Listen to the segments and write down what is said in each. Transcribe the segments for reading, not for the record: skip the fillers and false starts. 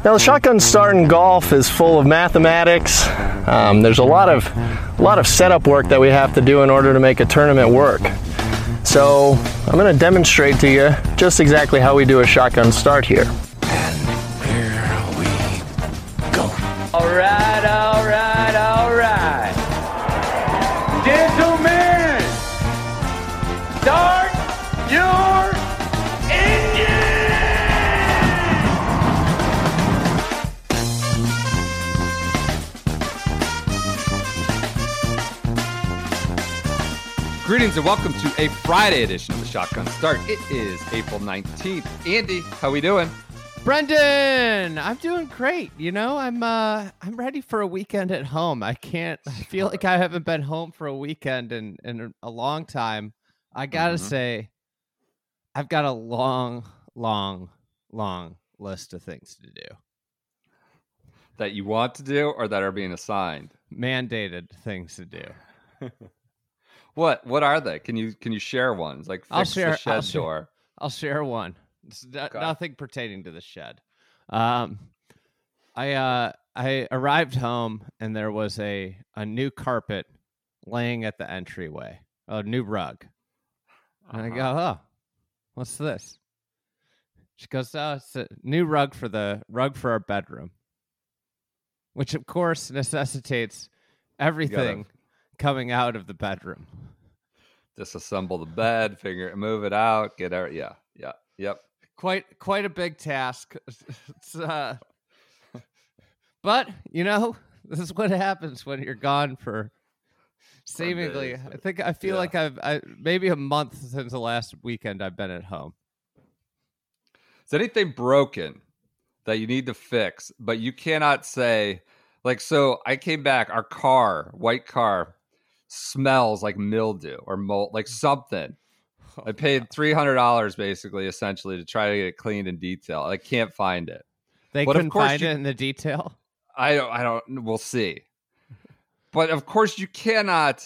Now, the shotgun start in golf is full of mathematics. There's a lot of setup work that we have to do in order to make a tournament work. So I'm going to demonstrate to you just exactly how we do a shotgun start here. And here we go. All right, all right, all right. Gentlemen, start your engine! Greetings and welcome to a Friday edition of the Shotgun Start. It is April 19th. Andy, how we doing? Brendan, I'm doing great. You know, I'm ready for a weekend at home. I feel like I haven't been home for a weekend in a long time. I gotta say, I've got a long list of things to do. That you want to do or that are being assigned? Mandated things to do. What are they? Can you share one? It's like fix the shed door. I'll share one. It's Okay. nothing pertaining to the shed. I arrived home and there was a new carpet laying at the entryway, a new rug. And I go, oh, what's this? She goes, oh, it's a new rug for our bedroom, which of course necessitates everything coming out of the bedroom. Disassemble the bed, move it out, get out. Yep. Quite a big task. It's, but you know, this is what happens when you're gone for seemingly. I feel like I maybe a month since the last weekend I've been at home. Is anything broken that you need to fix, but you cannot say, like, so I came back, our car, white car, smells like mildew or mold, like something. I paid $300 basically, essentially, to try to get it cleaned in detail. I can't find it. They couldn't find it in the detail? I don't, we'll see. But of course you cannot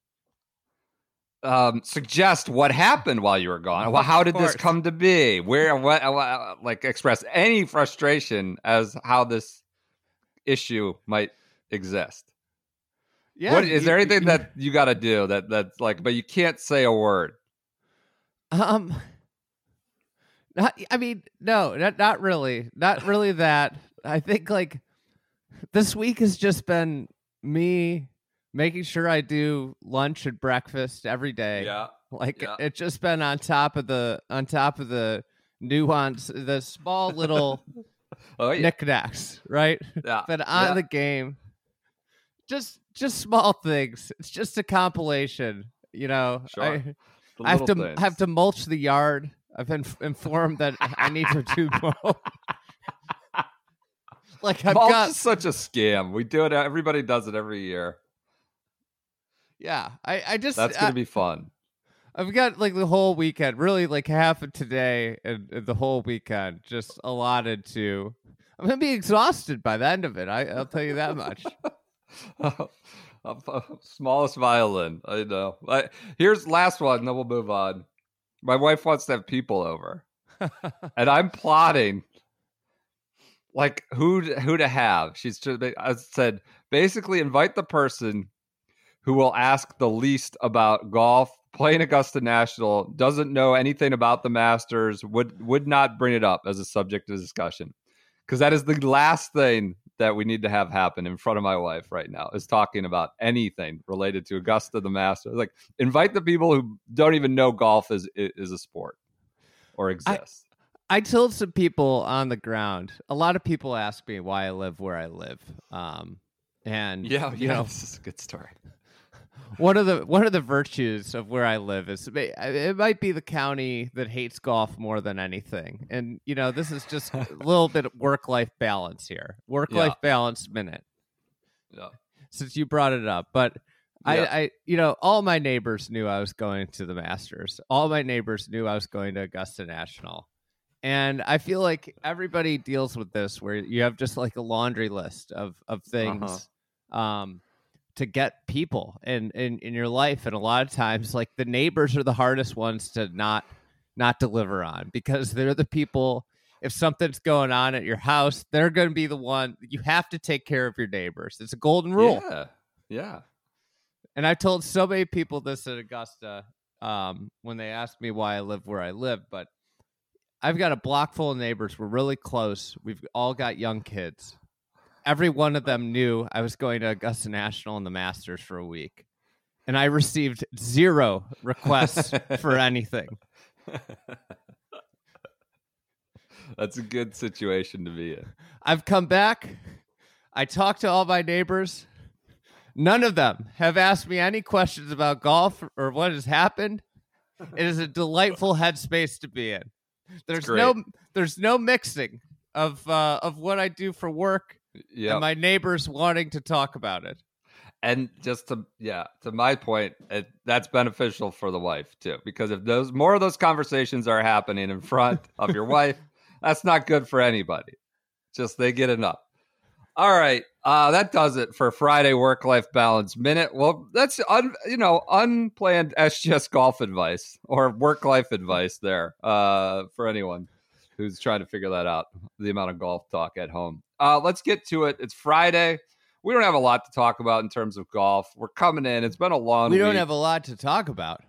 suggest what happened while you were gone. Well, how did this come to be? Like express any frustration as how this issue might exist. Yeah. Is there anything that you got to do that's like, but you can't say a word? No, not really. Not really that. I think like this week has just been me making sure I do lunch and breakfast every day. Yeah. It's just been on top of the nuance, the small little knickknacks, right? Yeah. Been on the game. Just small things. It's just a compilation, you know. Sure. I have to mulch the yard. I've been informed that I need to do more. Like mulch is such a scam. We do it. Everybody does it every year. Yeah, I just that's gonna be fun. I've got like the whole weekend, really like half of today and the whole weekend just allotted to. I'm gonna be exhausted by the end of it. I'll tell you that much. Smallest violin. I know. Here's the last one, then we'll move on. My wife wants to have people over, and I'm plotting like who to have. I said basically invite the person who will ask the least about golf, playing Augusta National, doesn't know anything about the Masters, would not bring it up as a subject of discussion, because that is the last thing that we need to have happen in front of my wife right now, is talking about anything related to Augusta, the Masters. Like, invite the people who don't even know golf is a sport or exists. I told some people on the ground. A lot of people ask me why I live where I live, and you know, this is a good story. One of the virtues of where I live is it might be the county that hates golf more than anything. And, you know, this is just a little bit of work-life balance here. Work-life balance minute. Yeah. Since you brought it up. But I you know, all my neighbors knew I was going to the Masters. All my neighbors knew I was going to Augusta National. And I feel like everybody deals with this where you have just like a laundry list of things to get people in your life. And a lot of times, like, the neighbors are the hardest ones to not deliver on, because they're the people if something's going on at your house, they're going to be the one. You have to take care of your neighbors. It's a golden rule. Yeah. And I've told so many people this at Augusta when they ask me why I live where I live, but I've got a block full of neighbors. We're really close. We've all got young kids. Every one of them knew I was going to Augusta National and the Masters for a week. And I received 0 requests for anything. That's a good situation to be in. I've come back. I talked to all my neighbors. None of them have asked me any questions about golf or what has happened. It is a delightful headspace to be in. There's no mixing of what I do for work and my neighbors wanting to talk about it. And just to my point, that's beneficial for the wife too, because if more of those conversations are happening in front of your wife, that's not good for anybody. Just they get enough. All right, that does it for Friday Work-Life Balance Minute. Well, that's unplanned SGS golf advice or work-life advice there for anyone who's trying to figure that out. The amount of golf talk at home. Let's get to it. It's Friday. We don't have a lot to talk about in terms of golf. We're coming in. It's been a long week. We don't have a lot to talk about.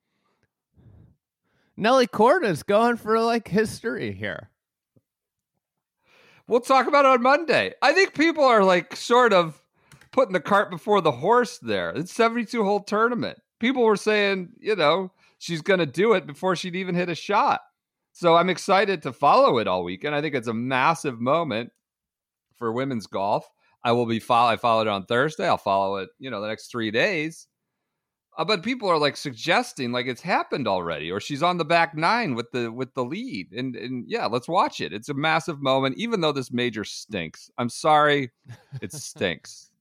Nelly Korda's going for history here. We'll talk about it on Monday. I think people are sort of putting the cart before the horse there. It's 72-hole tournament. People were saying, she's going to do it before she'd even hit a shot. So I'm excited to follow it all weekend. I think it's a massive moment for women's golf. I followed it on Thursday. I'll follow it, the next 3 days. But people are suggesting it's happened already, or she's on the back nine with the lead. And yeah, let's watch it. It's a massive moment, even though this major stinks. I'm sorry, it stinks.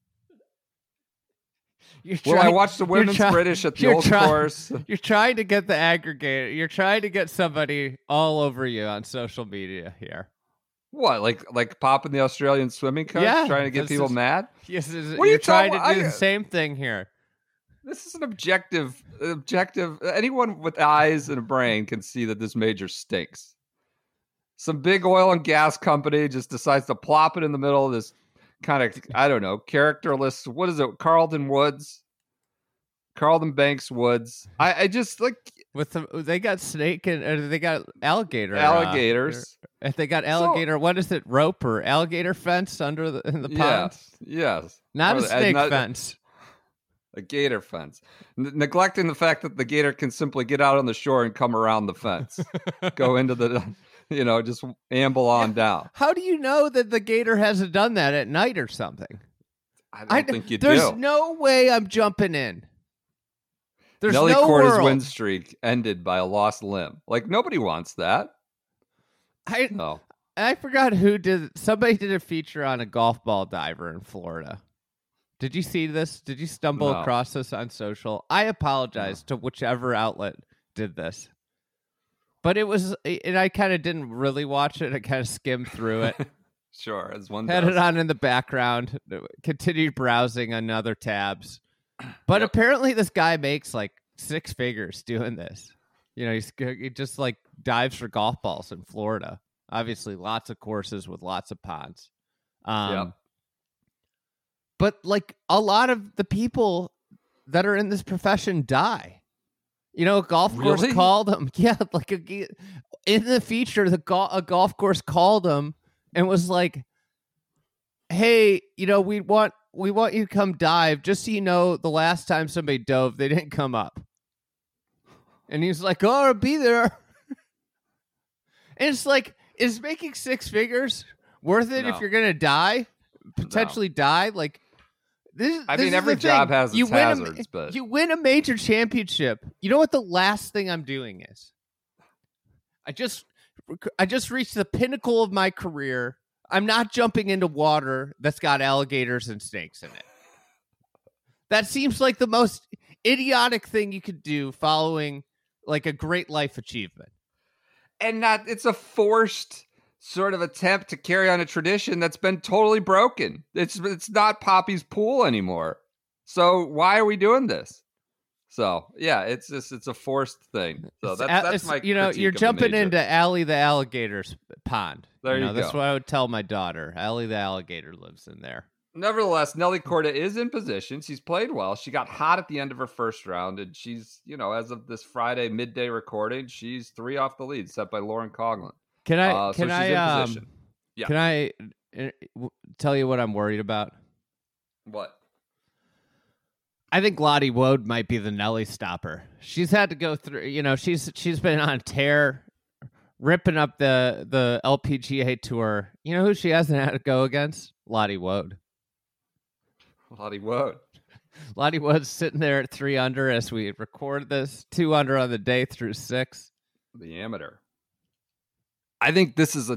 I watched the women's British at the old course. You're trying to get the aggregator. You're trying to get somebody all over you on social media here. What, like popping the Australian swimming coach, trying to get people mad? Yes, you're trying to do the same thing here. This is an objective. Anyone with eyes and a brain can see that this major stinks. Some big oil and gas company just decides to plop it in the middle of this kind of, I don't know, characterless. What is it? Carlton Banks Woods. I just they got snake and they got alligator. Alligators. If they got alligator, what is it? Rope or alligator fence in the pond? Yes. Not a snake fence. A gator fence. Neglecting the fact that the gator can simply get out on the shore and come around the fence. Go into the, just amble on down. How do you know that the gator hasn't done that at night or something? I don't think you do. There's no way I'm jumping in. There's Nelly no Korda's world. win streak ended by a lost limb. Nobody wants that. I forgot who did. Somebody did a feature on a golf ball diver in Florida. Did you see this? Did you stumble across this on social? I apologize to whichever outlet did this. But it was, and I kind of didn't really watch it. I kind of skimmed through it. Sure, as one Had does. it on in the background. Continued browsing on other tabs. But apparently this guy makes 6 figures doing this. He just dives for golf balls in Florida. Obviously, lots of courses with lots of ponds. But a lot of the people that are in this profession die. A golf course called them. Yeah, in the feature, a golf course called them and was like, "Hey, we want you to come dive. Just so you know, the last time somebody dove, they didn't come up." And he's like, "Oh, I'll be there." And it's is making 6 figures worth it if you're gonna die, potentially die? This every job has its hazards, but you win a major championship. You know what the last thing I'm doing is? I just reached the pinnacle of my career. I'm not jumping into water that's got alligators and snakes in it. That seems like the most idiotic thing you could do following a great life achievement. And it's a forced sort of attempt to carry on a tradition that's been totally broken. It's not Poppy's pool anymore. So why are we doing this? So yeah, it's a forced thing. So It's that's my critique you're of the jumping major. into Allie the alligator's pond. There you That's go. what I would tell my daughter. Allie the alligator lives in there. Nevertheless, Nelly Korda is in position. She's played well. She got hot at the end of her first round, and she's, as of this Friday midday recording, she's 3 off the lead, set by Lauren Coughlin. Can I So she's in position. Yeah. Can I tell you what I'm worried about? What? I think Lottie Woad might be the Nelly stopper. She's had to go through, she's been on a tear, ripping up the LPGA tour. You know who she hasn't had to go against? Lottie Woad. Lottie Woad. Lottie Wood's sitting there at 3 under as we record this, 2 under on the day through 6. The amateur. I think this is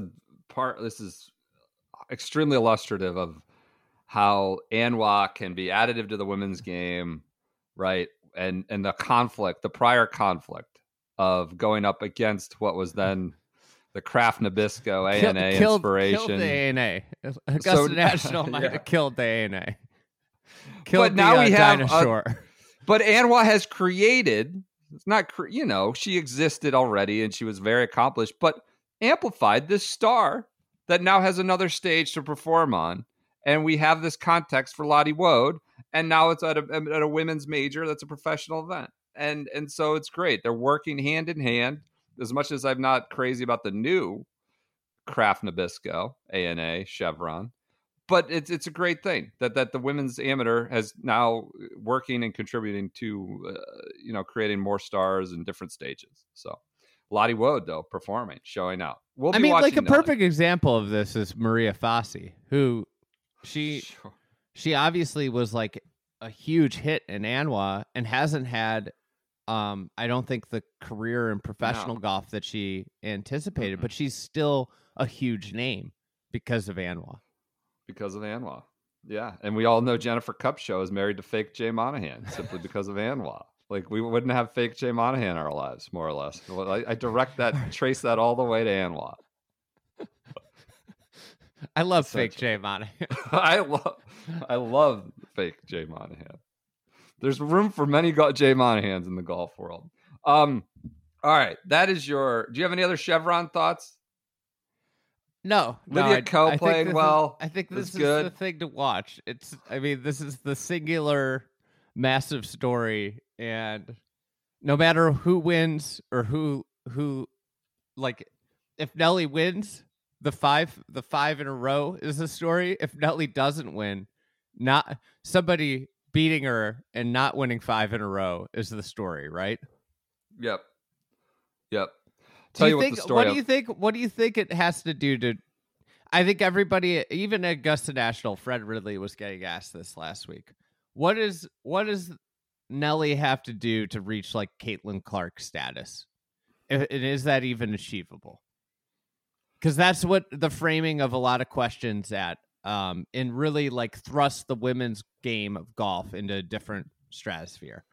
extremely illustrative of how ANWA can be additive to the women's game, right? And the prior conflict of going up against what was then the Kraft Nabisco ANA inspiration. Killed the ANA. Augusta National might have killed the ANA. But now we have dinosaur. But ANWA has created, it's not, she existed already and she was very accomplished, but amplified this star that now has another stage to perform on. And we have this context for Lottie Woad, and now it's at a women's major that's a professional event. And so it's great. They're working hand in hand. As much as I'm not crazy about the new Kraft Nabisco, ANA, Chevron, but it's a great thing that the women's amateur has now working and contributing to, creating more stars in different stages. So Lottie Woad, though, performing, showing out. We'll be watching like a Nelly. perfect example of this is Maria Fassi, who she obviously was like a huge hit in ANWA and hasn't had, I don't think, the career in professional golf that she anticipated, but she's still a huge name because of ANWA. Because of ANWA. Yeah. And we all know Jennifer Kupcho is married to fake Jay Monahan simply because of ANWA. Like, we wouldn't have fake Jay Monahan in our lives, more or less. I trace that all the way to ANWA. I love fake Jay Monahan. I love fake Jay Monahan. There's room for many Jay Monahans in the golf world. All right. That is do you have any other Chevron thoughts? No, Lydia Ko playing well. I think this is good. the thing to watch. This is the singular massive story, and no matter who wins or who like, if Nelly wins, the five in a row is the story. If Nelly doesn't win, not somebody beating her and not winning 5 in a row is the story, right? Yep. What do you think it has to do to? I think everybody, even at Augusta National, Fred Ridley was getting asked this last week. What does Nelly have to do to reach like Caitlin Clark status? And is that even achievable? Because that's what the framing of a lot of questions and really like thrust the women's game of golf into a different stratosphere.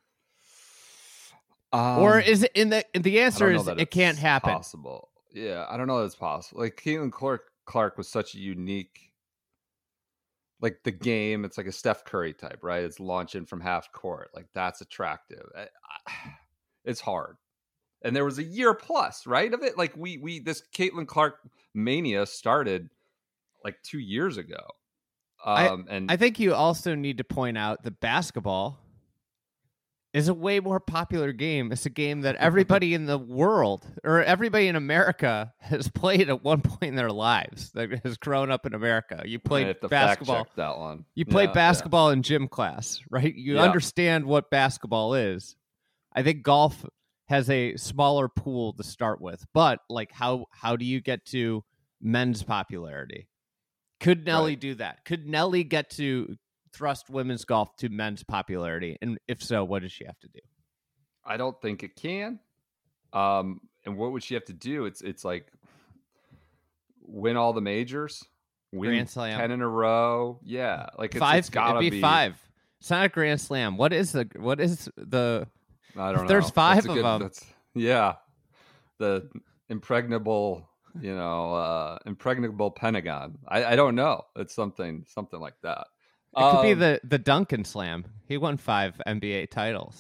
Or is it the answer is it can't happen. Possible. Yeah, I don't know that it's possible. Like, Caitlin Clark was such a unique, like, the game. It's like a Steph Curry type, right? It's launching from half court. Like, that's attractive. It's hard. And there was a year plus, right, of it. Like, we this Caitlin Clark mania started like 2 years ago. And I think you also need to point out that basketball is a way more popular game. It's a game that everybody in the world, or everybody in America, has played at one point in their lives, that has grown up in America. You played basketball. Fact check that one. You played basketball in gym class, right? You understand what basketball is. I think golf has a smaller pool to start with, but like, how do you get to men's popularity? Could Nelly do that? Could Nelly get to thrust women's golf to men's popularity? And if so, what does she have to do? I don't think it can. And what would she have to do? It's like win all the majors, win Grand Slam, 10 in a row. Yeah, like it's gotta be 5. It's not a Grand Slam. What is the? I don't know. There's 5 of them. The impregnable, impregnable Pentagon. I don't know. It's something like that. It could be the Duncan Slam. He won 5 NBA titles.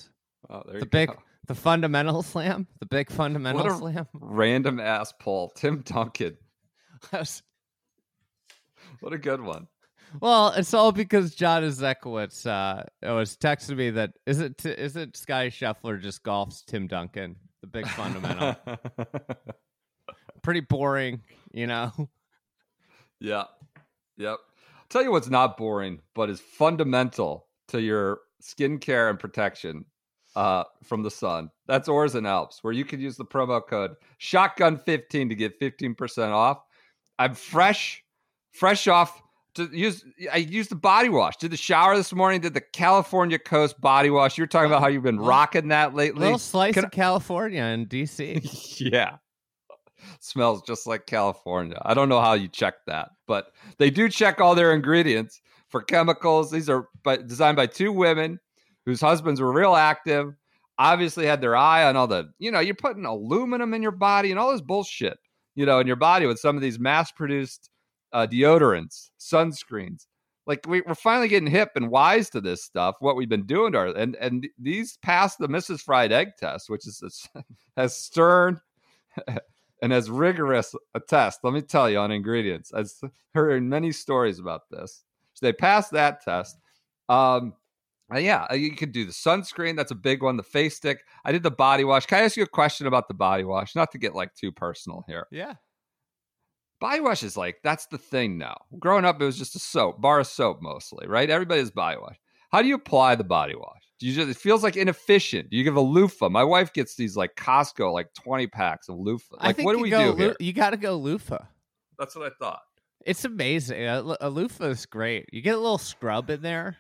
Oh, there The you big, go. the fundamental slam, the big fundamental What a slam. random ass poll. Tim Duncan. That's- What a good one. Well, it's all because John Ezekowitz was texting me that isn't Scotty Scheffler just golfs Tim Duncan, the big fundamental. Pretty boring, you know. Yeah. Yep. Tell you what's not boring, but is fundamental to your skincare and protection from the sun. That's Oars and Alps, where you can use the promo code Shotgun15 to get 15% off. I'm fresh off to use. I used the body wash. Did the shower this morning. Did the California Coast body wash. You were talking about how you've been rocking that lately. Little slice of California in DC. Yeah. Smells just like California. I don't know how you check that, but they do check all their ingredients for chemicals. These are designed by two women whose husbands were real active, obviously had their eye on all the, you're putting aluminum in your body and all this bullshit, in your body with some of these mass-produced deodorants, sunscreens. Like we're finally getting hip and wise to this stuff, what we've been doing to our, and these pass the Mrs. Fried Egg test, which is as stern and as rigorous a test, let me tell you, on ingredients. I've heard many stories about this. So they passed that test. Yeah, you could do the sunscreen. That's a big one. The face stick. I did the body wash. Can I ask you a question about the body wash? Not to get too personal here. Yeah. Body wash is that's the thing now. Growing up, it was just a bar of soap mostly, right? Everybody has body wash. How do you apply the body wash? It feels inefficient. Do you give a loofah? My wife gets these Costco 20 packs of loofah. I think what do we do here? You got to go loofah. That's what I thought. It's amazing. A loofah is great. You get a little scrub in there,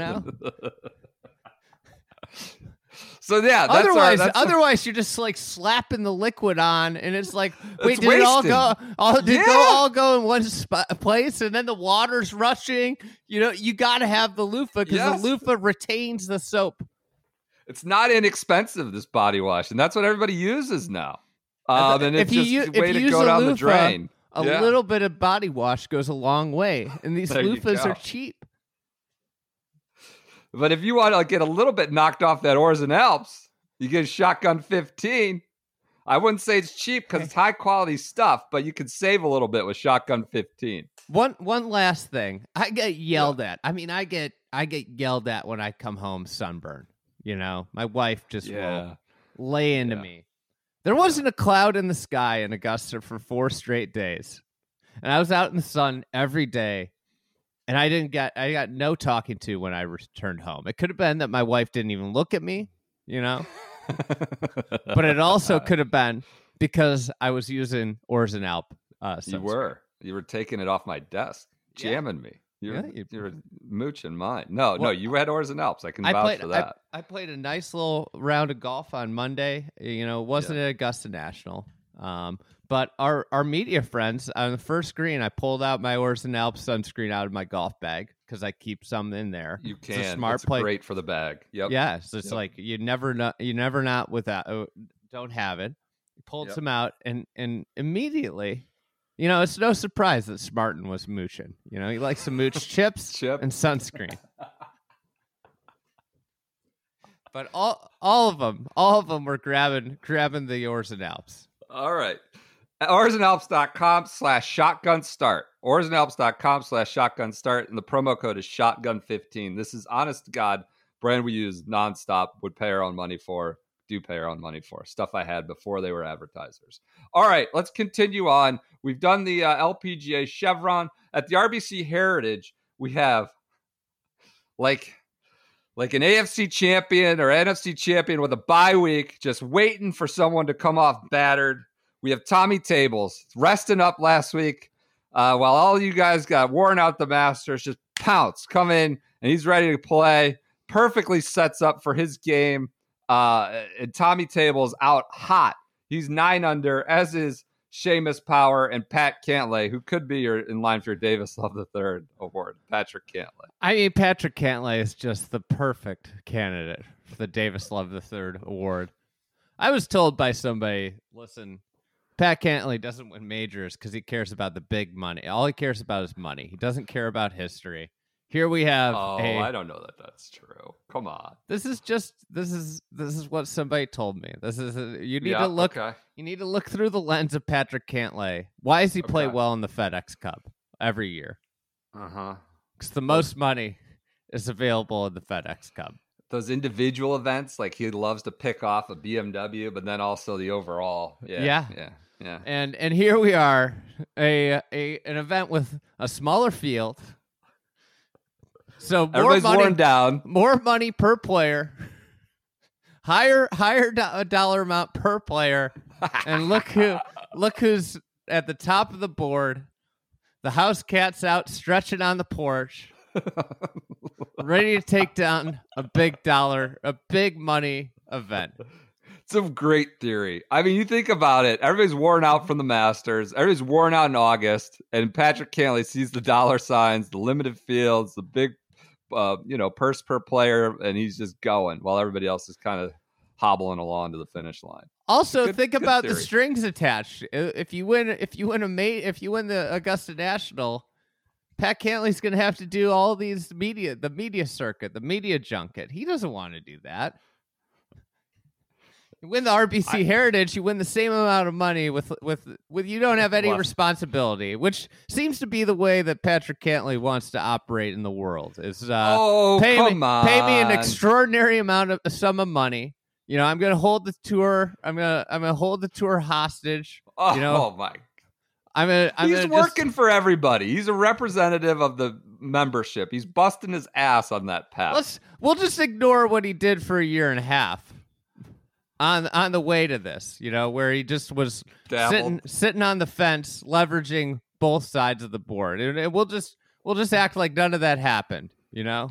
So yeah, otherwise you're just slapping the liquid on, and it's wait, it's did it all go? Did it all go in one place, and then the water's rushing? You got to have the loofah because the loofah retains the soap. It's not inexpensive, this body wash, and that's what everybody uses now. And it's just a way to go down the drain. A little bit of body wash goes a long way, and these loofahs are cheap. But if you want to get a little bit knocked off that Oars and Alps, you get Shotgun 15. I wouldn't say it's cheap because it's high quality stuff, but you can save a little bit with Shotgun 15. One last thing. I get yelled at. I mean, I get yelled at when I come home sunburned. My wife just will lay into me. There wasn't a cloud in the sky in Augusta for 4 straight days. And I was out in the sun every day. And I got no talking to when I returned home. It could have been that my wife didn't even look at me, But it also could have been because I was using Oars and Alp. You were taking it off my desk, jamming me. You were mooching mine. No, you had Oars and Alps. I can vouch for that. I played a nice little round of golf on Monday. It wasn't at Augusta National. But our media friends, on the first green, I pulled out my Oars and Alps sunscreen out of my golf bag because I keep some in there. You can. It's a smart play. Great for the bag. Yep. Yeah, so it's you never not without. Don't have it. You pulled some out, and immediately, it's no surprise that Smartin was mooching. He likes to mooch chips and sunscreen. But all of them were grabbing the Oars and Alps. All right. OarsandAlps.com/shotgunstart. OarsandAlps.com/shotgunstart. And the promo code is shotgun15. This is honest to God brand we use nonstop, would pay our own money for, do pay our own money for. Stuff I had before they were advertisers. All right, let's continue on. We've done the LPGA Chevron. At the RBC Heritage, we have like an AFC champion or NFC champion with a bye week, just waiting for someone to come off battered. We have Tommy Tables resting up last week while all you guys got worn out the Masters. Just pounce, come in, and he's ready to play. Perfectly sets up for his game. And Tommy Tables out hot. He's 9 under, as is Seamus Power and Pat Cantlay, who could be in line for your Davis Love III award. Patrick Cantlay. I mean, Patrick Cantlay is just the perfect candidate for the Davis Love III award. I was told by somebody, listen, Pat Cantlay doesn't win majors because he cares about the big money. All he cares about is money. He doesn't care about history. Here we have I don't know that that's true. Come on. This is what somebody told me. You need to look. Okay. You need to look through the lens of Patrick Cantlay. Why does he play Okay. well in the FedEx Cup every year? Uh-huh. Because the most money is available in the FedEx Cup. Those individual events, like he loves to pick off a BMW, but then also the overall. Yeah. And here we are, an event with a smaller field. So Everybody's worn down. more money per player, higher dollar amount per player, and look who's at the top of the board. The house cat's out, stretching on the porch, ready to take down a big money event. It's a great theory. I mean, you think about it. Everybody's worn out from the Masters. Everybody's worn out in August, and Patrick Cantlay sees the dollar signs, the limited fields, the big, purse per player, and he's just going while everybody else is kind of hobbling along to the finish line. Also, Good think about the theory. strings attached. If you win the Augusta National, Pat Cantlay's going to have to do all these the media circuit, the media junket. He doesn't want to do that. You win the RBC Heritage, you win the same amount of money with you don't have any responsibility, which seems to be the way that Patrick Cantlay wants to operate in the world. Is pay me an extraordinary sum of money. You know, I'm going to hold the tour. I'm going to hold the tour hostage. Oh, you know, my! He's working for everybody. He's a representative of the membership. He's busting his ass on that path. We'll just ignore what he did for a year and a half on the way to this. You know, where he just was sitting on the fence, leveraging both sides of the board, and we'll just act like none of that happened. You know.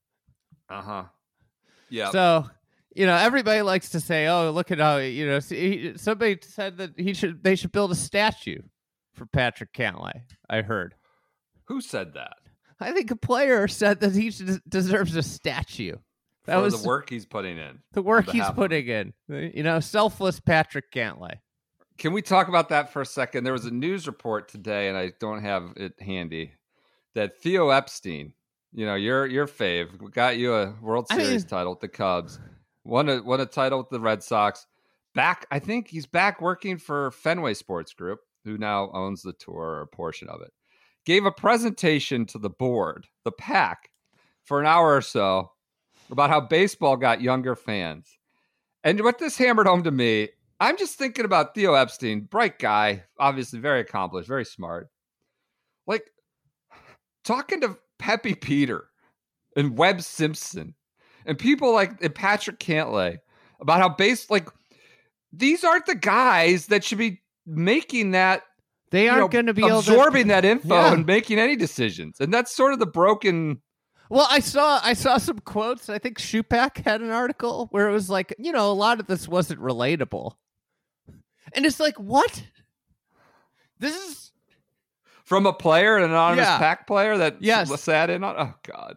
Yeah. So. You know, everybody likes to say, "Oh, look at how somebody said that they should build a statue for Patrick Cantlay." I heard. Who said that? I think a player said that he deserves a statue. That for was the work he's putting in. The work he's putting in. You know, selfless Patrick Cantlay. Can we talk about that for a second? There was a news report today, and I don't have it handy, that Theo Epstein, you know, your fave, got you a World Series title with the Cubs. Won a title with the Red Sox. I think he's back working for Fenway Sports Group, who now owns the tour or a portion of it. Gave a presentation to the board, the PAC, for an hour or so about how baseball got younger fans. And what this hammered home to me, I'm just thinking about Theo Epstein, bright guy, obviously very accomplished, very smart. Like talking to Pepe Peter and Webb Simpson and people like Patrick Cantlay about how these aren't the guys that should be making that. They aren't going to be absorbing that info and making any decisions. And that's sort of the broken. Well, I saw some quotes. I think Shupak had an article where it was like, you know, a lot of this wasn't relatable. And it's like, what? This is from a player, an anonymous PAC player that sat in on. Oh God.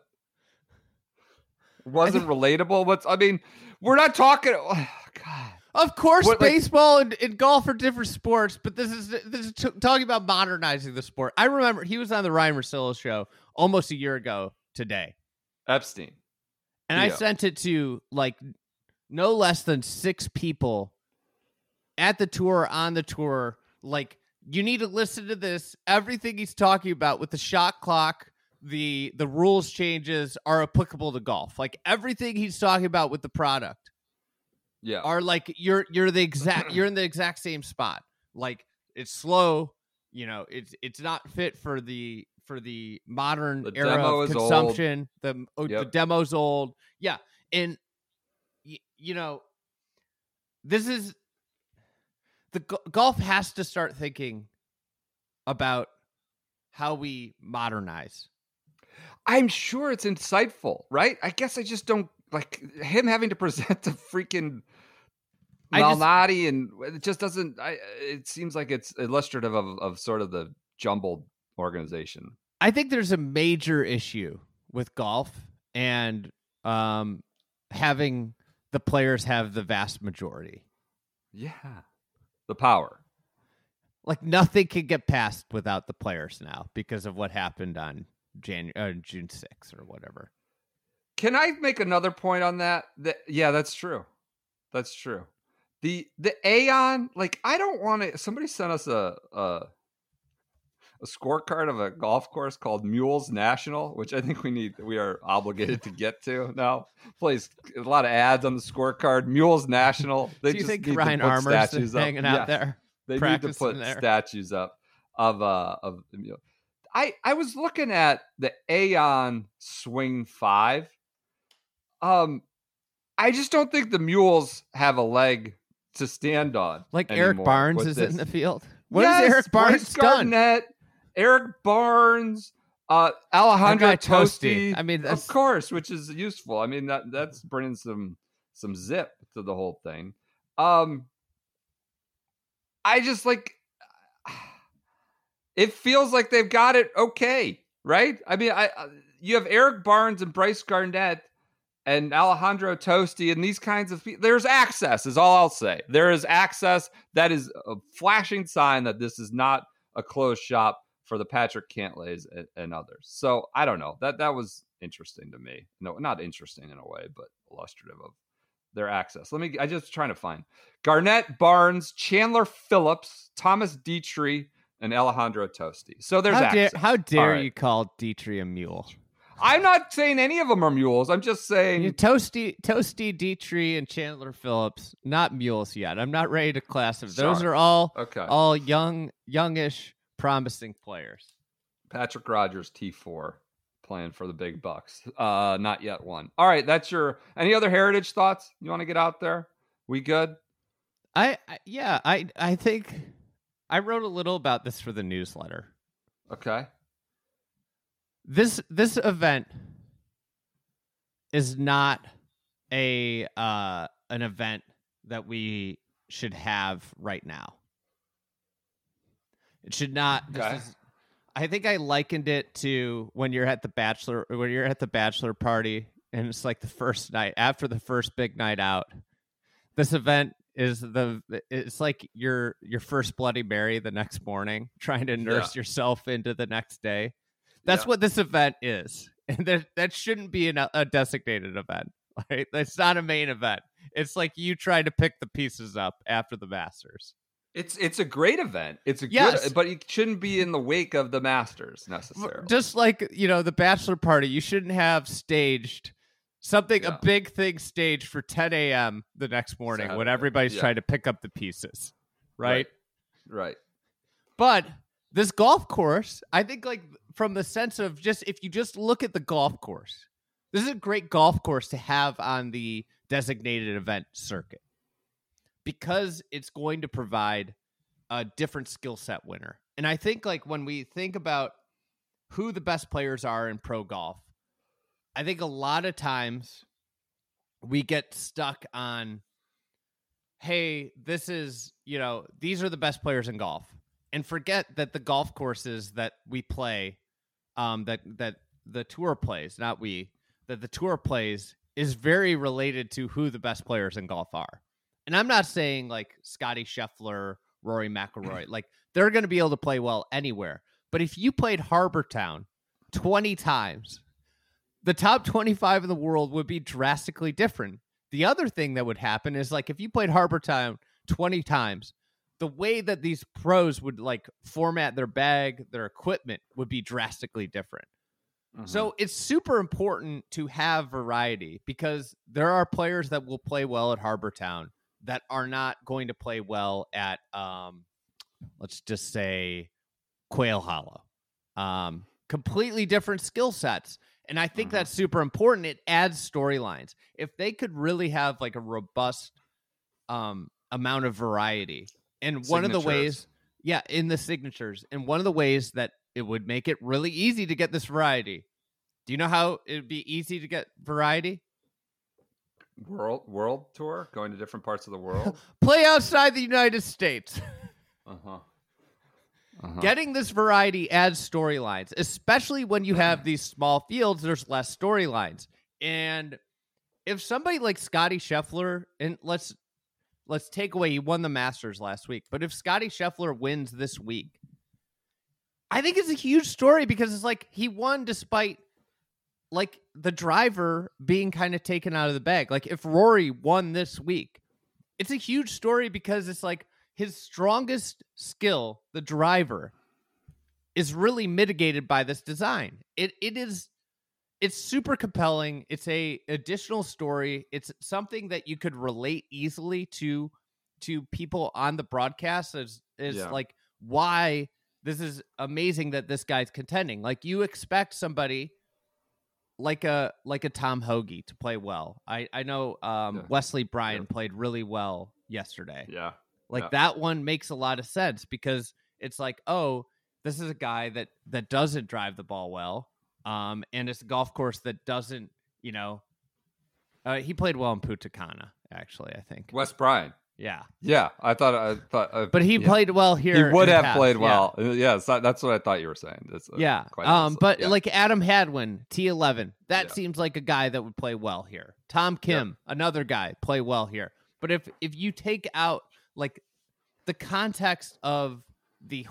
Wasn't relatable. We're not talking. Oh, God. Of course, baseball and golf are different sports, but this is talking about modernizing the sport. I remember he was on the Ryan Russillo show almost a year ago today. Epstein. And I sent it to like no less than 6 people at the tour, on the tour. Like, you need to listen to this. Everything he's talking about with the shot clock, the rules changes are applicable to golf. Like everything he's talking about with the product, are like you're in the exact same spot. Like it's slow, you know. It's not fit for the modern era of consumption. The demo's old, and you know, this is the golf has to start thinking about how we modernize. I'm sure it's insightful, right? I guess I just don't like him having to present to freaking Malnati, and it just doesn't. It seems like it's illustrative of sort of the jumbled organization. I think there's a major issue with golf and having the players have the vast majority. Yeah, the power. Like nothing can get passed without the players now because of what happened on June 6th or whatever. Can I make another point on that? Yeah, that's true. That's true. The Aeon, like, I don't want to. Somebody sent us a scorecard of a golf course called Mules National, which I think we are obligated to get to now. Plays a lot of ads on the scorecard. Mules National. They Do you just think need Ryan to put Armour's statues up. hanging out there? They need to put statues up of I was looking at the Aeon Swing 5. I just don't think the Mules have a leg to stand on. Like Eric Barnes is in the field. What has Yes, Eric Barnes Bryce done? Garnett, Eric Barnes, Alejandro That guy Tosti. I mean, of course, which is useful. I mean, that's bringing some zip to the whole thing. I just like, it feels like they've got it okay, right? I mean, you have Eric Barnes and Bryce Garnett and Alejandro Tosti and these kinds of people. There's access, is all I'll say. There is access. That is a flashing sign that this is not a closed shop for the Patrick Cantlays and others. So I don't know. That was interesting to me. No, not interesting in a way, but illustrative of their access. I just trying to find Garnett, Barnes, Chandler Phillips, Thomas Dietrich, and Alejandro Tosti. So there's access. How dare you call Dietrich a mule? I'm not saying any of them are mules. I'm just saying Toasty, Dietrich, and Chandler Phillips, not mules yet. I'm not ready to class them. Those Sorry. are all Okay. all youngish, promising players. Patrick Rogers, T4, playing for the big bucks. Not yet one. All right, that's your. Any other heritage thoughts you want to get out there? We good? I think I wrote a little about this for the newsletter. Okay. This event is not an event that we should have right now. It should not. Okay. I think I likened it to when you're at the bachelor party and it's like the first night after the first big night out. This event is it's like your first Bloody Mary the next morning, trying to nurse yourself into the next day. That's what this event is. And that shouldn't be a designated event. Right? That's not a main event. It's like you try to pick the pieces up after the Masters. It's a great event. It's a good, but it shouldn't be in the wake of the Masters necessarily. Just like, the bachelor party, you shouldn't have staged something, a big thing staged for 10 a.m. the next morning Saturday, when everybody's trying to pick up the pieces. Right? Right. But this golf course, I think, like, from the sense of if you just look at the golf course, this is a great golf course to have on the designated event circuit because it's going to provide a different skill set winner. And I think, like, when we think about who the best players are in pro golf, I think a lot of times we get stuck on, hey, this is, these are the best players in golf. And forget that the golf courses that we play, that the tour plays, not we, that the tour plays is very related to who the best players in golf are. And I'm not saying like Scotty Scheffler, Rory McIlroy, like they're going to be able to play well anywhere. But if you played Harbour Town 20 times, the top 25 in the world would be drastically different. The other thing that would happen is, like, if you played Harbour Town 20 times, the way that these pros would like format their bag, their equipment would be drastically different. Mm-hmm. So it's super important to have variety because there are players that will play well at Harbour Town that are not going to play well at, let's just say, Quail Hollow. Completely different skill sets. And I think that's super important. It adds storylines. If they could really have like a robust amount of variety, and one of the ways, in the signatures, and one of the ways that it would make it really easy to get this variety. Do you know how it'd be easy to get variety? World tour, going to different parts of the world. Play outside the United States. Getting this variety adds storylines, especially when you have these small fields. There's less storylines, and if somebody like Scotty Scheffler, and let's take away, he won the Masters last week, but if Scotty Scheffler wins this week, I think it's a huge story because it's like he won despite like the driver being kind of taken out of the bag. Like if Rory won this week, it's a huge story because it's like his strongest skill, the driver, is really mitigated by this design. It's super compelling. It's a additional story. It's something that you could relate easily to people on the broadcast is like why this is amazing that this guy's contending. Like you expect somebody like a Tom Hoagie to play well. I know Wesley Bryan played really well yesterday. Yeah. That one makes a lot of sense because it's like, oh, this is a guy that doesn't drive the ball well. And it's a golf course that doesn't, he played well in Punta Cana, actually, I think. Wes Bryan. Yeah. Yeah. I thought, but he played well here. He would have played well. Yeah. That's what I thought you were saying. Yeah. Like Adam Hadwin, T11, that seems like a guy that would play well here. Tom Kim, another guy, play well here. But if you take out like the context of the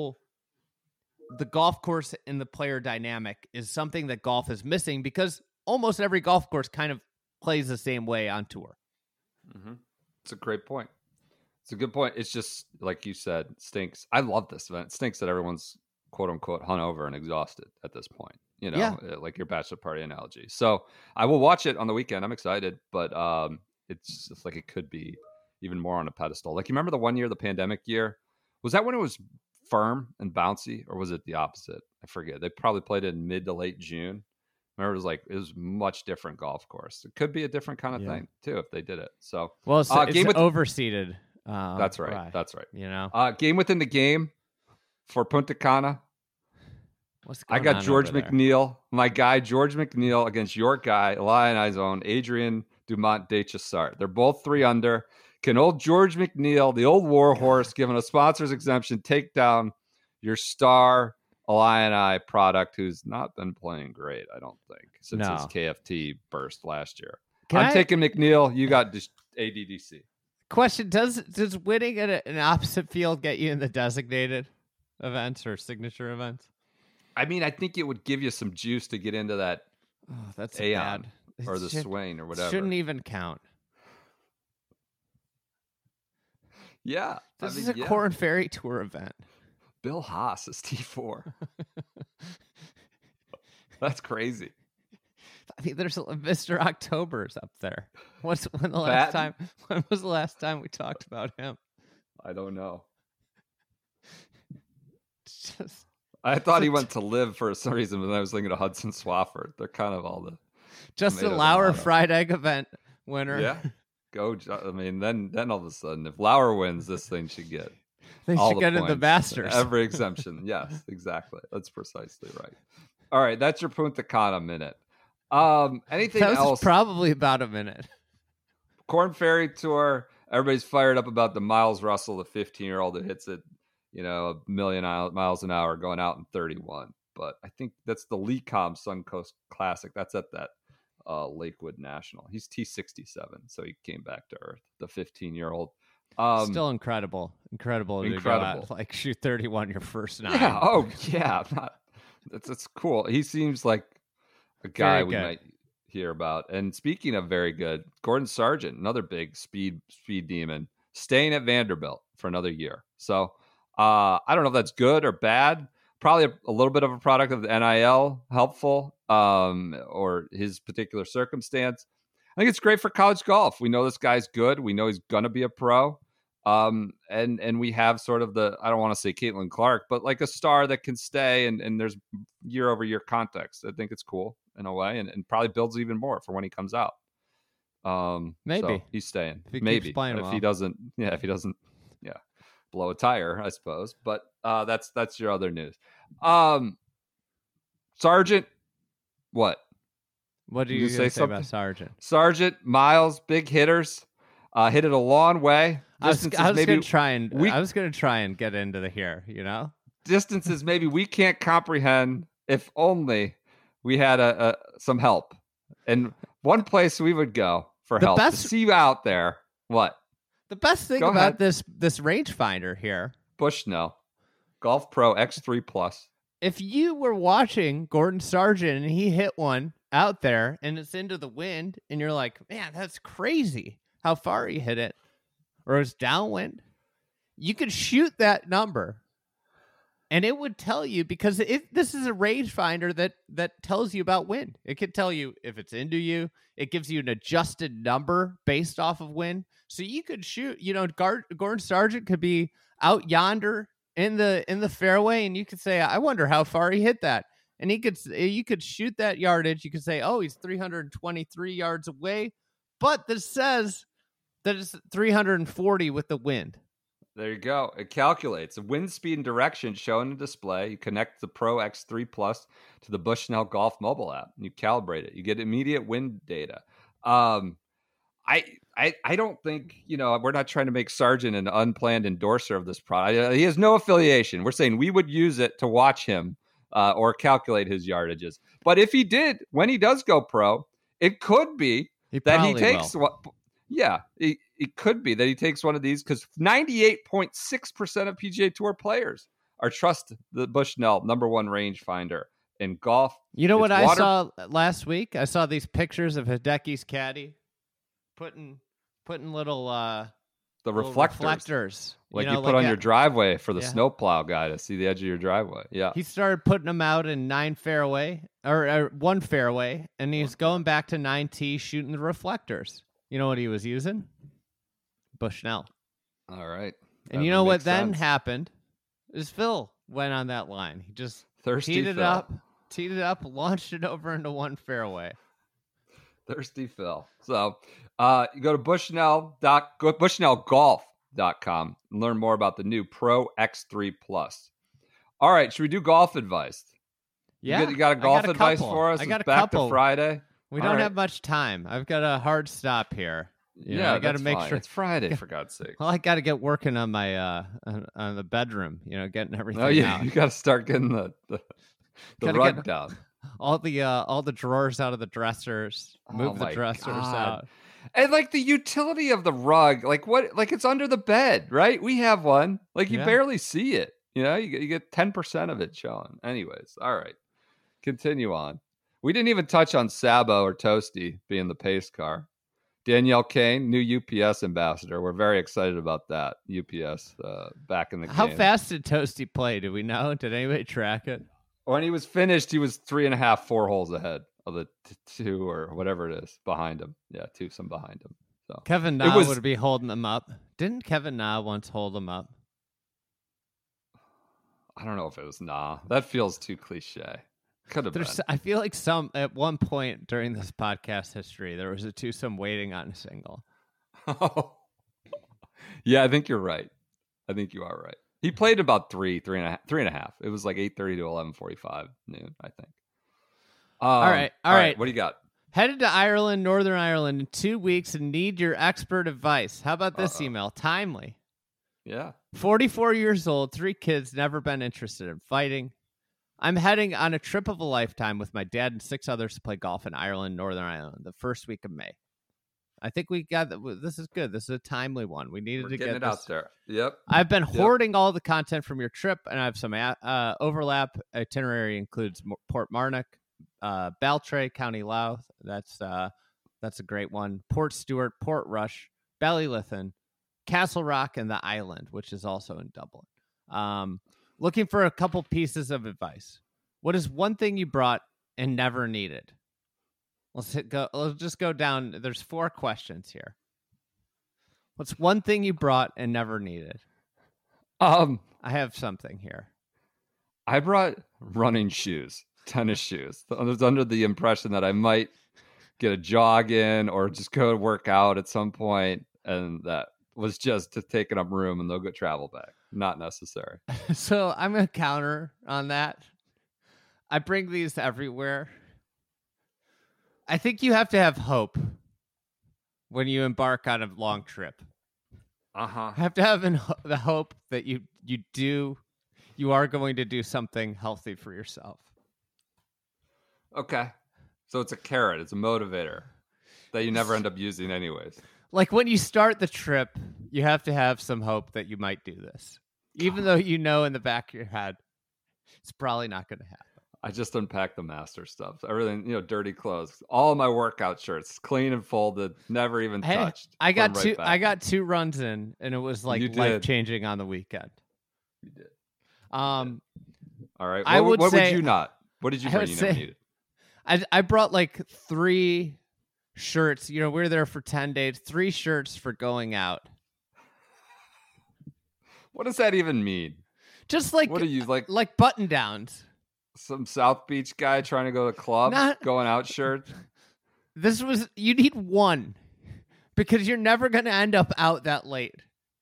golf course and the player dynamic is something that golf is missing because almost every golf course kind of plays the same way on tour. Mm-hmm. It's a great point. It's a good point. It's just like you said, stinks. I love this event. It stinks that everyone's quote unquote hungover and exhausted at this point, like your bachelor party analogy. So I will watch it on the weekend. I'm excited, but it's just like it could be even more on a pedestal. Like you remember the 1 year, the pandemic year, was that when it was firm and bouncy, or was it the opposite? I forget. They probably played it in mid to late June. Remember, it was much different golf course. It could be a different kind of thing too if they did it. So it's overseeded. That's right. That's right. Game within the game for Punta Cana. I got George McNeil, my guy George McNeil against your guy, Illini's own Adrian Dumont de Chassart. They're both 3 under. Can old George McNeil, the old warhorse, given a sponsor's exemption, take down your star Illini product who's not been playing great, I don't think, since his KFT burst last year. I'm taking McNeil. You got ADDC. Question, does winning at an opposite field get you in the designated events or signature events? I mean, I think it would give you some juice to get into that that's Aon or the Swain or whatever. Shouldn't even count. Yeah. This is a Corn Ferry Tour event. Bill Haas is T4. That's crazy. I mean, there's Mr. October's up there. When was the last time we talked about him? I don't know. I thought he went to live for some reason, but I was thinking of Hudson Swafford. They're kind of all the Justin Lauer fried egg event winner. Yeah. Go. I mean, then all of a sudden, if Lauer wins, this thing should get they should get in the Masters. Every exemption. Yes, exactly. That's precisely right. All right, that's your Punta Cana minute. Anything that was else? Probably about a minute. Corn Ferry Tour. Everybody's fired up about the Miles Russell, the 15-year-old that hits it, a million miles an hour going out in 31. But I think that's the Lecom Suncoast Classic. That's at that Lakewood National. He's T67, so he came back to earth. The 15-year-old. Still incredible to go out, like shoot 31 your first 9. Yeah. Oh yeah. That's cool. He seems like a guy we might hear about. And speaking of very good, Gordon Sargent, another big speed demon, staying at Vanderbilt for another year. So I don't know if that's good or bad. Probably a little bit of a product of the NIL, helpful, or his particular circumstance. I think it's great for college golf. We know this guy's good. We know he's going to be a pro. And we have sort of I don't want to say Caitlin Clark, but like a star that can stay and there's year over year context. I think it's cool in a way and probably builds even more for when he comes out. Maybe so he's staying. Maybe if he doesn't blow a tire, I suppose. But that's your other news. Sargent, what? What do you say about Sargent? Sargent, Miles, big hitters, hit it a long way. I was going to try and get into the here, distances maybe we can't comprehend. If only we had some help, and one place we would go for help to see you out there. What the best thing about this rangefinder here? Bushnell. Golf Pro X3 Plus. If you were watching Gordon Sargent and he hit one out there and it's into the wind and you're like, man, that's crazy how far he hit it, or it's downwind, you could shoot that number and it would tell you, because if this is a rangefinder that tells you about wind, it could tell you if it's into you. It gives you an adjusted number based off of wind. So you could shoot, Gordon Sargent could be out yonder in the fairway, and you could say, I wonder how far he hit that. And you could shoot that yardage. You could say, oh, he's 323 yards away, but this says that it's 340 with the wind. There you go. It calculates the wind speed and direction shown in the display. You connect the Pro X3 Plus to the Bushnell Golf mobile app. And you calibrate it. You get immediate wind data. I don't think, we're not trying to make Sargent an unplanned endorser of this product. He has no affiliation. We're saying we would use it to watch him or calculate his yardages. But if he did, when he does go pro, it could be that he takes what. Yeah, it could be that he takes one of these, because 98.6% of PGA Tour players are trust the Bushnell #1 rangefinder in golf. You know what I saw last week? I saw these pictures of Hideki's caddy putting little the little reflectors. Like you put like on your driveway for the snowplow guy to see the edge of your driveway. Yeah. He started putting them out in 9 fairway or 1 fairway, and he's going back to 9T shooting the reflectors. You know what he was using? Bushnell. All right. And you know what then happened? Is Phil went on that line. He just teed it up, launched it over into 1 fairway. Thirsty Phil. So you go to bushnellgolf.com and learn more about the new Pro X3 Plus. All right. Should we do golf advice? Yeah. You got a golf advice for us? I got it's back to Friday. We don't have much time. I've got a hard stop here. I got to make sure it's Friday, for God's sake. Well, I got to get working on my on the bedroom. Getting everything. Oh yeah, out. You got to start getting the rug down. All the drawers out of the dressers. Move the dressers out. And like the utility of the rug, like it's under the bed, right? We have one. Like you barely see it. You get 10% of it showing. Anyways, all right. Continue on. We didn't even touch on Sabo or Toasty being the pace car. Danielle Kane, new UPS ambassador. We're very excited about that. UPS back in the game. How fast did Toasty play? Do we know? Did anybody track it? When he was finished, he was 3.5, 4 holes ahead of the 2 or whatever it is behind him. Yeah, 2 some behind him. So Kevin Na would be holding them up. Didn't Kevin Na once hold them up? I don't know if it was Na. That feels too cliche. Could have been. I feel like at one point during this podcast history, there was a twosome waiting on a single. Oh. Yeah, I think you're right. I think you are right. He played about 3.5. It was like 8:30 to 11:45 noon, I think. All right. What do you got? Headed to Ireland, Northern Ireland in 2 weeks and need your expert advice. How about this email? Timely. Yeah. 44 years old, 3 kids, never been interested in fighting. I'm heading on a trip of a lifetime with my dad and 6 others to play golf in Ireland, Northern Ireland, the first week of May. I think we got this is good. This is a timely one. We needed to get it out there. Yep. I've been hoarding all the content from your trip, and I have some overlap. Itinerary includes Port Marnock, Baltray, County Louth. That's a great one. Port Stewart, Port Rush, Ballylithen, Castle Rock, and the Island, which is also in Dublin. Looking for a couple pieces of advice. What is one thing you brought and never needed? Let's just go down. There's 4 questions here. What's one thing you brought and never needed? I have something here. I brought running shoes, tennis shoes. I was under the impression that I might get a jog in or just go work out at some point, and that was just to taking up room and they'll go travel bag. Not necessary. So I'm going to counter on that. I bring these everywhere. I think you have to have hope when you embark on a long trip. Uh-huh. You have to have the hope that you are going to do something healthy for yourself. Okay. So it's a carrot. It's a motivator that you never end up using anyways. Like when you start the trip, you have to have some hope that you might do this. even though you know in the back of your head it's probably not going to happen. I just unpacked the master stuff. Everything, dirty clothes. All my workout shirts, clean and folded, never even touched. I got Put 'em two. right back. I got 2 runs in, and it was like You did. life changing on the weekend. You did. Um, All right. I would what say- would you not? What did you I bring would you never say- needed? I brought like 3 shirts. We were there for 10 days. 3 shirts for going out. What does that even mean? Just like What are you like? button downs. Some South Beach guy trying to go to the club, Not- going out shirt? You need 1 because you're never going to end up out that late.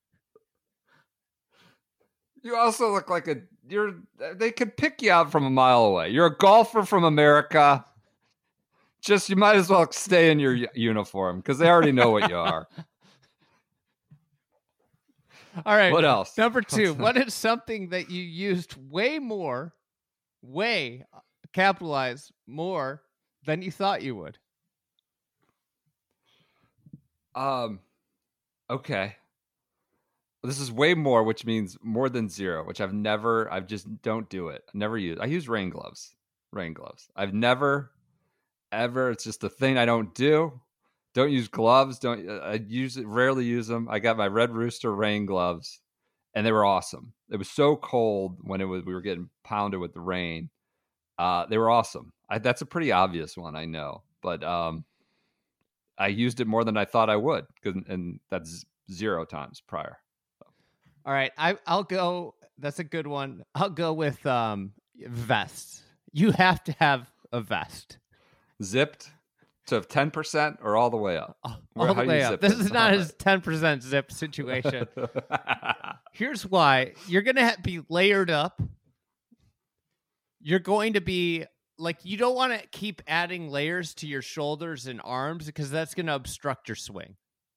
You also look like they could pick you out from a mile away. You're a golfer from America. You might as well stay in your uniform because they already know what you are. All right. What else? Number 2, what is something that you used capitalize more than you thought you would? Okay. This is way more, which means more than 0, which I just don't do it. I use rain gloves. I've never, ever, it's just a thing I don't do. Don't use gloves. Rarely use them. I got my Red Rooster rain gloves and they were awesome. It was so cold when we were getting pounded with the rain. They were awesome. That's a pretty obvious one, I know, but, I used it more than I thought I would, and that's 0 times prior. All right, I'll go. That's a good one. I'll go with vests. You have to have a vest. Zipped to 10% or all the way up? All How the do way you up. zip This it? is not All a 10% zip situation. Here's why. You're going to be layered up. You're going to be like, you don't want to keep adding layers to your shoulders and arms because that's going to obstruct your swing.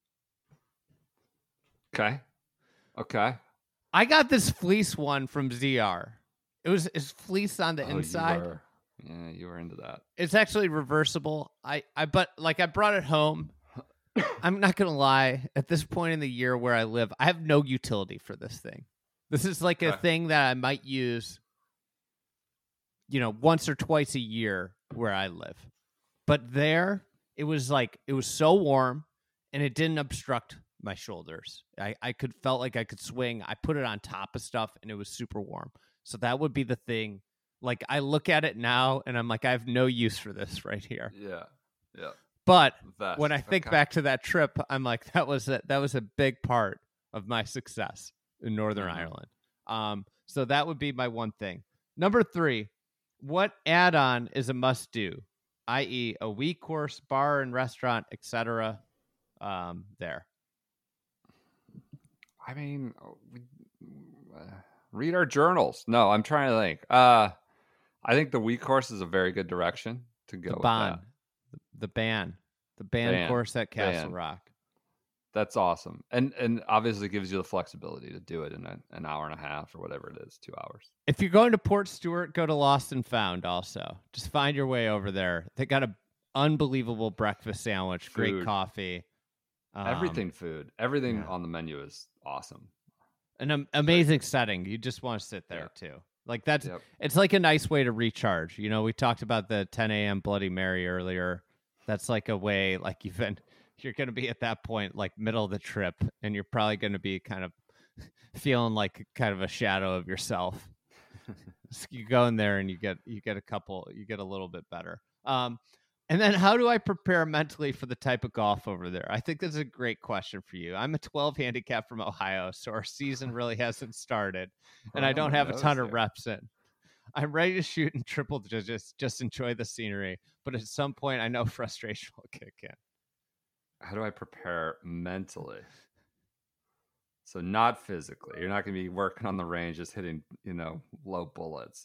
Okay. I got this fleece one from ZR. It's fleece on the inside. You were into that. It's actually reversible. I brought it home. I'm not gonna lie. At this point in the year where I live, I have no utility for this thing. This is like a thing that I might use, once or twice a year where I live. But there, it was so warm, and it didn't obstruct my shoulders. I felt like I could swing. I put it on top of stuff, and it was super warm. So that would be the thing. Like, I look at it now, and I'm like, I have no use for this right here. Yeah. But Vest. when I think back to that trip, I'm like, that was a big part of my success in Northern Ireland. So that would be my one thing. Number 3, what add-on is a must-do, i.e. a week course, bar and restaurant, etc. There. I mean, read our journals. No, I'm trying to think. I think the week course is a very good direction to go with that. The band course at Castle Rock. That's awesome. And obviously gives you the flexibility to do it in an hour and a half or whatever it is, 2 hours. If you're going to Port Stewart, go to Lost and Found also. Just find your way over there. They got an unbelievable breakfast sandwich, great coffee. Everything on the menu is awesome. An amazing setting. You just want to sit there too. Like it's like a nice way to recharge. We talked about the 10 a.m. Bloody Mary earlier. That's like a way, like you're going to be at that point, like middle of the trip, and you're probably going to be kind of feeling like kind of a shadow of yourself. So you go in there and you get a little bit better. And then how do I prepare mentally for the type of golf over there? I think this is a great question for you. I'm a 12 handicap from Ohio, so our season really hasn't started, and I don't have a ton of reps in. I'm ready to shoot in triple digits, just enjoy the scenery. But at some point, I know frustration will kick in. How do I prepare mentally? So not physically. You're not going to be working on the range, just hitting, low bullets.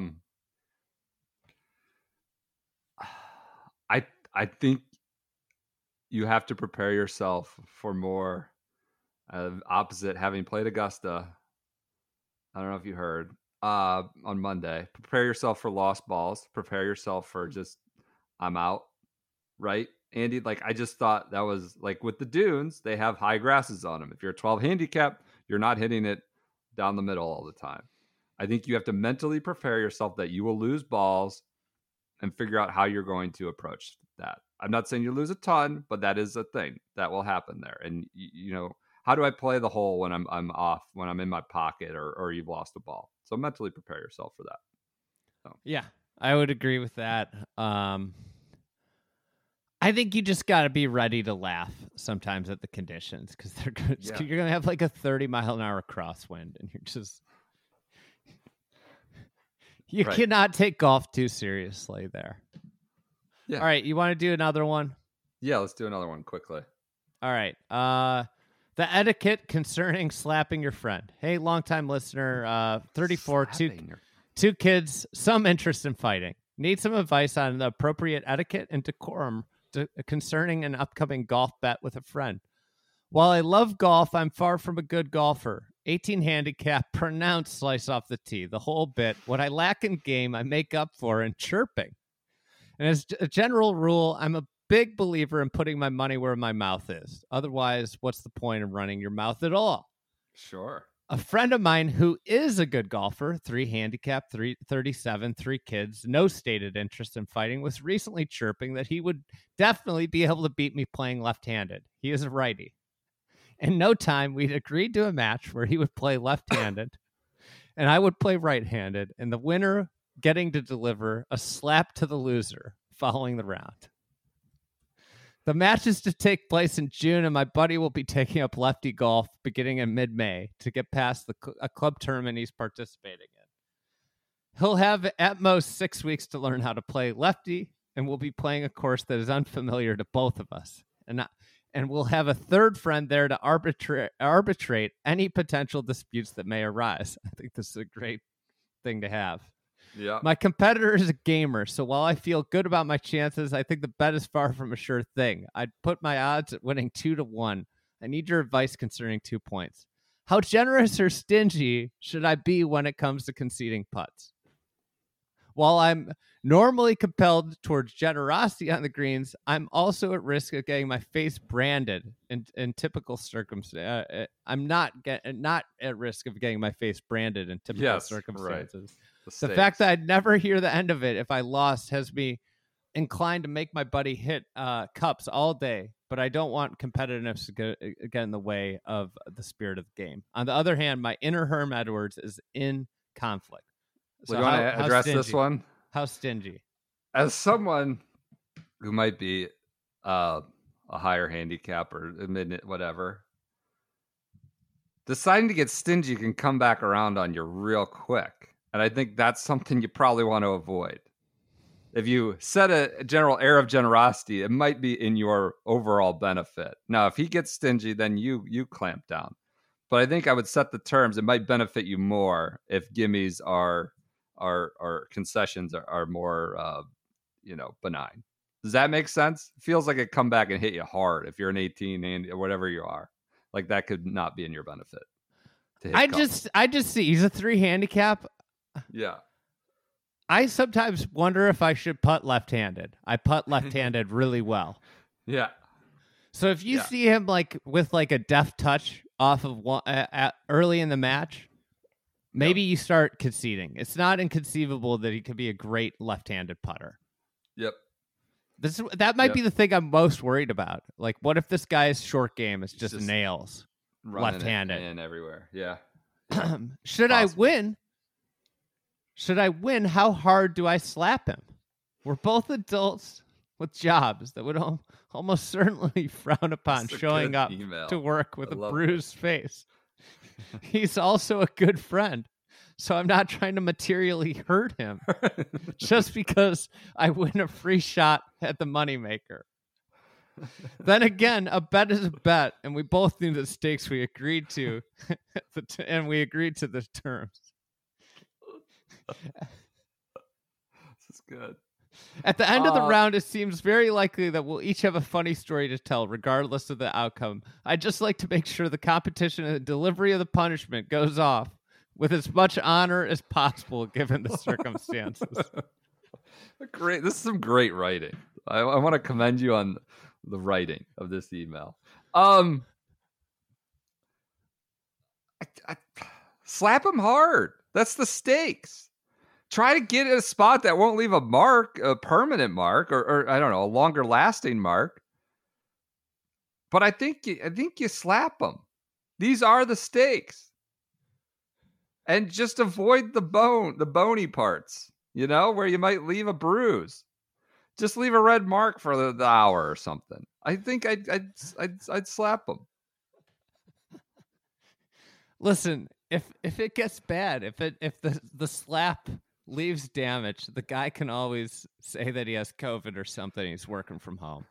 I think you have to prepare yourself for more opposite. Having played Augusta, I don't know if you heard on Monday. Prepare yourself for lost balls. Prepare yourself for just I'm out, right, Andy? Like I just thought that was like with the dunes. They have high grasses on them. If you're a 12 handicap, you're not hitting it down the middle all the time. I think you have to mentally prepare yourself that you will lose balls and figure out how you're going to approach that. I'm not saying you lose a ton, but that is a thing that will happen there. And how do I play the hole when I'm off, when I'm in my pocket, or you've lost a ball? So mentally prepare yourself for that. So. Yeah, I would agree with that. I think you just got to be ready to laugh sometimes at the conditions, because you're going to have like a 30-mile-an-hour crosswind, and you cannot take golf too seriously there. Yeah. All right, you want to do another one? Yeah, let's do another one quickly. All right. The etiquette concerning slapping your friend. Hey, longtime listener, 34, two kids, some interest in fighting. Need some advice on the appropriate etiquette and decorum concerning an upcoming golf bet with a friend. While I love golf, I'm far from a good golfer. 18 handicap, pronounced slice off the tee, the whole bit. What I lack in game, I make up for in chirping. And as a general rule, I'm a big believer in putting my money where my mouth is. Otherwise, what's the point of running your mouth at all? Sure. A friend of mine who is a good golfer, 3 handicap, 37, 3 kids, no stated interest in fighting, was recently chirping that he would definitely be able to beat me playing left-handed. He is a righty. In no time, we'd agreed to a match where he would play left-handed and I would play right-handed, and the winner getting to deliver a slap to the loser following the round. The match is to take place in June, and my buddy will be taking up lefty golf beginning in mid-May to get past a club tournament he's participating in. He'll have at most 6 weeks to learn how to play lefty, and will be playing a course that is unfamiliar to both of us. And we'll have a third friend there to arbitrate any potential disputes that may arise. I think this is a great thing to have. Yeah. My competitor is a gamer, so while I feel good about my chances, I think the bet is far from a sure thing. I'd put my odds at winning 2-1. I need your advice concerning 2 points. How generous or stingy should I be when it comes to conceding putts? While I'm normally compelled towards generosity on the greens, I'm also at risk of getting my face branded in typical circumstances. I'm not at risk of getting my face branded in typical circumstances. Right. The fact that I'd never hear the end of it if I lost has me inclined to make my buddy hit cups all day, but I don't want competitiveness to get in the way of the spirit of the game. On the other hand, my inner Herm Edwards is in conflict. So you want to address this one? How stingy? As someone who might be a higher handicap or whatever, deciding to get stingy can come back around on you real quick. And I think that's something you probably want to avoid. If you set a general air of generosity, it might be in your overall benefit. Now, if he gets stingy, then you clamp down. But I think I would set the terms. It might benefit you more if gimmies are concessions are more benign. Does that make sense? It feels like it come back and hit you hard if you're an 18 and or whatever you are. Like that could not be in your benefit. I just see he's a 3 handicap. Yeah. I sometimes wonder if I should putt left-handed. I putt left-handed really well. Yeah. So if you see him with a deft touch off of one early in the match, maybe you start conceding. It's not inconceivable that he could be a great left-handed putter. Yep. That might be the thing I'm most worried about. Like, what if this guy's short game is just nails left-handed and everywhere? Yeah. Should I win? Should I win? How hard do I slap him? We're both adults with jobs that would almost certainly frown upon showing up to work with a bruised face. He's also a good friend, so I'm not trying to materially hurt him just because I win a free shot at the moneymaker. Then again, a bet is a bet, and we both knew the stakes we agreed to, and we agreed to the terms. This is good. At the end of the round, it seems very likely that we'll each have a funny story to tell, regardless of the outcome. I'd just like to make sure the competition and the delivery of the punishment goes off with as much honor as possible, given the circumstances. Great. This is some great writing. I want to commend you on the writing of this email. Slap him hard. That's the stakes. Try to get a spot that won't leave a mark, a permanent mark, or I don't know, a longer lasting mark. But I think you slap them. These are the stakes. And just avoid the bony parts, where you might leave a bruise. Just leave a red mark for the hour or something. I think I'd slap them. Listen, if it gets bad, if the slap leaves damage, the guy can always say that he has COVID or something. He's working from home.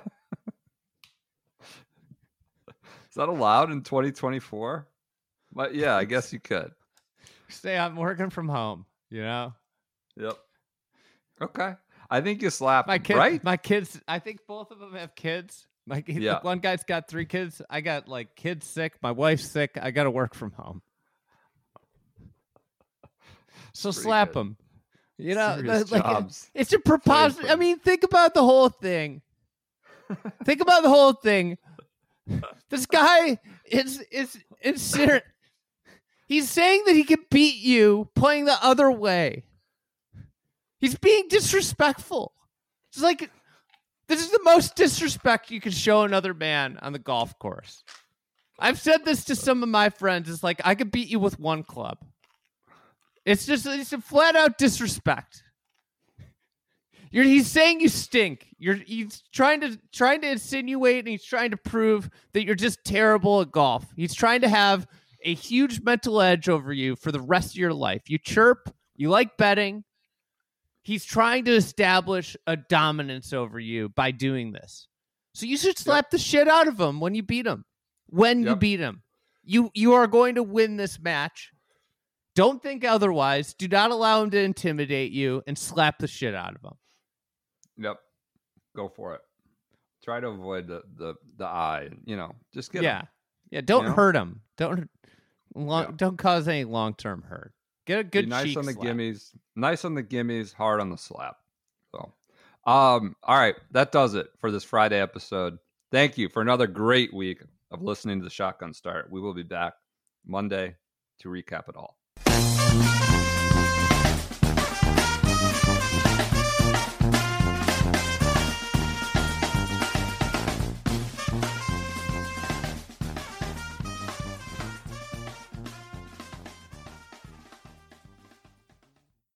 Is that allowed in 2024? But yeah, I guess you could. Say I'm working from home, Yep. Okay. I think you slap my kid, right? My kids, I think both of them have kids. The one guy's got 3 kids. I got kids sick. My wife's sick. I got to work from home. So slap him. It's a preposterous. I mean, think about the whole thing. This guy is he's saying that he can beat you playing the other way. He's being disrespectful. It's like, this is the most disrespect you can show another man on the golf course. I've said this to some of my friends. It's like, I could beat you with 1 club. It's a flat out disrespect. He's saying you stink. He's trying to insinuate, and he's trying to prove that you're just terrible at golf. He's trying to have a huge mental edge over you for the rest of your life. You chirp, you like betting. He's trying to establish a dominance over you by doing this. So you should slap the shit out of him when you beat him. You beat him. You are going to win this match. Don't think otherwise. Do not allow him to intimidate you, and slap the shit out of him. Yep. Go for it. Try to avoid the eye. Just get him. Yeah, don't hurt him. Don't cause any long-term hurt. Get a good nice cheek on the slap. gimmies. Nice on the gimmies, hard on the slap. So, all right, that does it for this Friday episode. Thank you for another great week of listening to the Shotgun Start. We will be back Monday to recap it all.